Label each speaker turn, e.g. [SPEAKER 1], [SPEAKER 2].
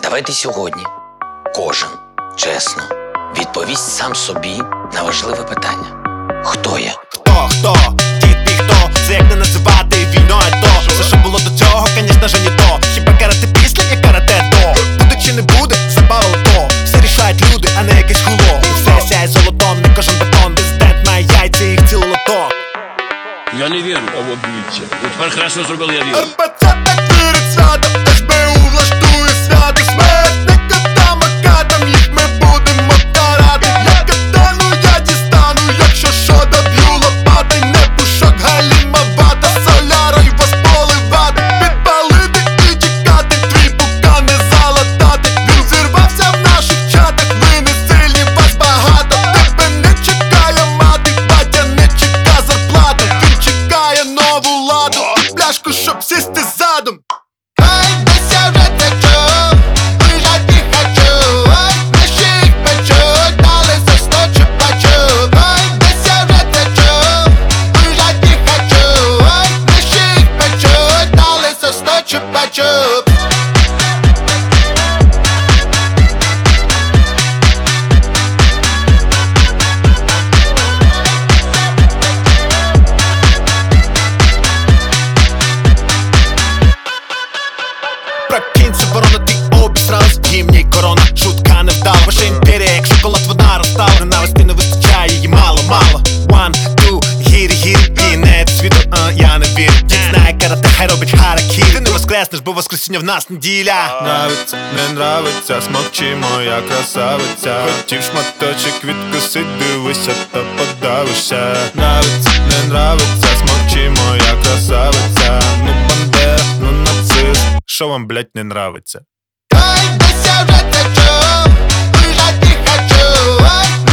[SPEAKER 1] Давайте сьогодні кожен чесно відповість сам собі на важливе питання. Хто я?
[SPEAKER 2] Хто? Дід мій хто? Це як не називати війною то. Все, що було до цього, конечно же, не то. Хіба карате після, як карате до. Буде чи не буде, забавило то. Все рішають люди, а не якесь хуло. Все сяє золотом, не кожен бетон. Президент має яйця, їх ціло лото.
[SPEAKER 3] Я не вірю, а от дивіться. Ви тепер красно зробили, я вірю.
[SPEAKER 2] РПЦ так вірить свято, СБУ влаштує свято. Смертника та макатам, їх ми будемо тарати. Я катану, я дістану, якщо що доб'ю лопати. Не пушок, галіма вата, солярою вас поливати. Підпалити і тікати, твій пукан не залатати. Він зірвався в наших чатах, ви не сильні, вас багато. Тебе не чекає мати, батя не чека зарплату. Він чекає нову ладу і пляшку, щоб сісти задом. Ай, десь я вже це чув, виїжджать не хочу. Ай, наші їх печуть, дали за 100 чупа-чуп. Ай, десь я вже це чув, виїжджать не хочу. Ай, наші їх печуть, дали за 100 чупа-чуп. Прокинься, ворона, ти обісралась. Гімні корона, шутка не вдала. Ваша імперія, як шоколад, вона розстала. Ненависті не вистачає, її мало-мало. One, two, гірі, кінець світу, я не вірю. Дід знає карате, хай робить харакірі. Ти не воскреснеш, бо воскресіння в нас неділя. Нравиться, не нравиться, смокчи, моя красавиця. Хотів шматочок відкусить, дивися, та подавишся. Нравиться, не нравиться, смокчи, моя красавиця. Ну бандера, ну нацист, що вам, блять, не нравиться? Ай, десь я вже це чув, виїжджать не хочу. Ай,